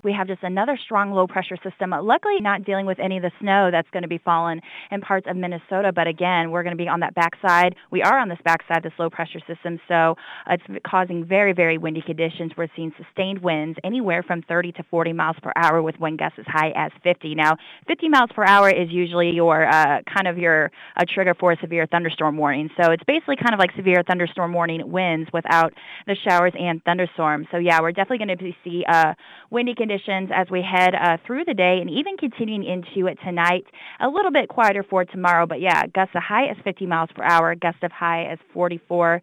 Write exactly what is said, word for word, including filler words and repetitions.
We have just another strong low pressure system. Uh, Luckily, not dealing with any of the snow that's going to be falling in parts of Minnesota. But again, we're going to be on that backside. We are on this backside, this low pressure system. So uh, it's causing very, very windy conditions. We're seeing sustained winds anywhere from thirty to forty miles per hour with wind gusts as high as fifty. Now, fifty miles per hour is usually your uh, kind of your a trigger for a severe thunderstorm warning. So it's basically kind of like severe thunderstorm warning winds without the showers and thunderstorms. So yeah, we're definitely going to see uh, windy conditions as we head uh, through the day and even continuing into it tonight. A little bit quieter for tomorrow, but yeah, gusts a high as fifty miles per hour, gust of high as forty-four.